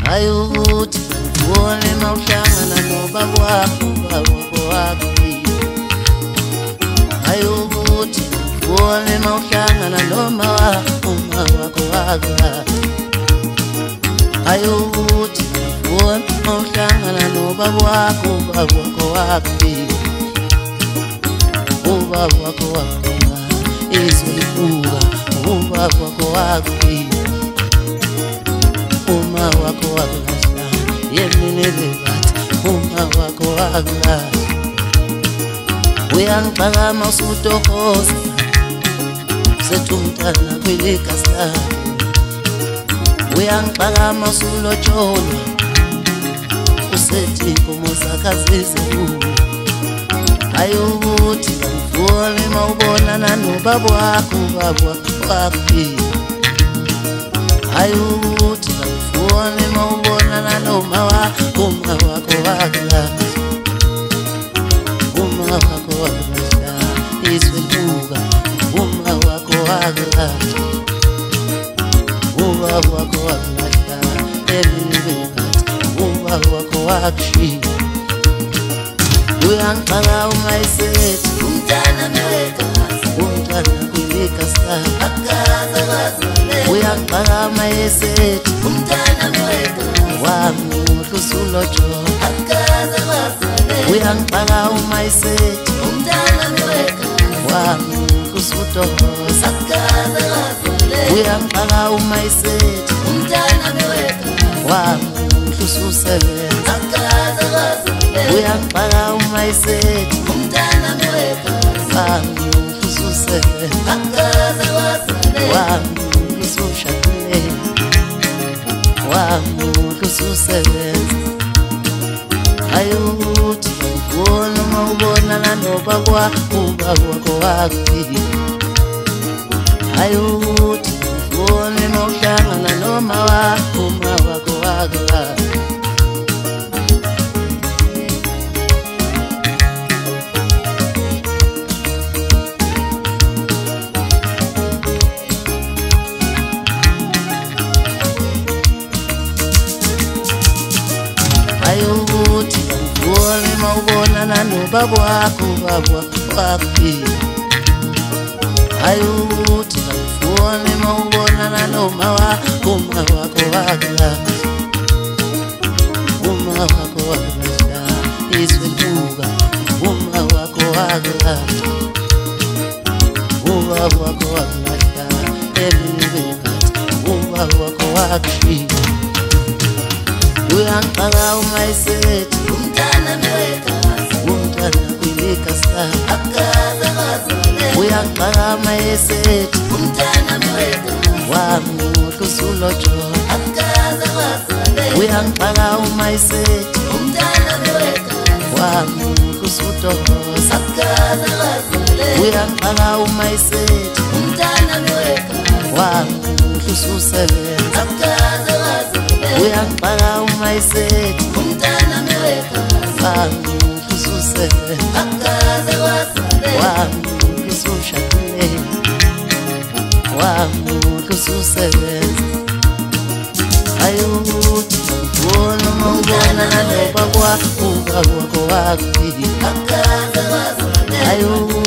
ayukuthi ubone mawuhlangana nobaba wakho wakufika ayukuthi ubone mawuhlangana noma wakho wakufika ayukuthi ubone mawuhlangana nobaba wakho wakufika ubaba wakho wakufika izolifuka ubaba wakho wakufika uma wakho wakulahla yemile bathi uma wakho wakulahla uyangiphakama usutohoza usethi umntana kwiligasa uyangiphakama usulotsholwa usethi inkomo zakho azizekuwe ayukuthi ngifune mawubonana nobaba wakho ubaba wakufika ayukuthi ngifune mawubonana noma wakho wakulahla uma wakho wakulahla izwe libuka uma wakho wakulahla ubaba wakho wakulahla emibekathi ubaba wakho wakushiya uyangiphaka uma esethi umntana mewekazi umntana kwiligasa uyangiphaka uma esethi umntana mewekazi wamuhle usulotsholwa uyangiphaka uma esethi umntana mewekazi wamuhle usutohoza uyangiphaka uma esethi umntana mewekazi wamuhle ususebenza uyangiphaka uma esethi umntana mewekazi wamuhle ususebenza wamuhle usushadile wamuhle ususebenza ayukuthi ngifuna uma ubonana nobaba wakho wakufika ayukuthi ngifuna uma uhlangana noma wakho wakulahla ayukuthi ngifune mawubonana nobaba wakho wakufika ayukuthi ngifune mawubonana noma wakho wakulahla uma wakho wakulahla izwe libuka uma wakho wakulahla ubaba wakho wakulahla emibekathi ubaba wakho wakushiya uyangiphaka uma esethi umntana mewekazi umntana kwiligasa uyangiphaka uma esethi umntana mewekazi wamuhle usulotsholwa uyangiphaka uma esethi umntana mewekazi wamuhle usutohoza uyangiphaka uma esethi umntana mewekazi wamuhle ususebenza uyangiphaka uma esethi umntana mewekazi wamuhle ususebenza wamuhle usushadile wamuhle ususebenza ayukuthi ngifuna uma ubonana nobaba wakho wakufika ayukuthi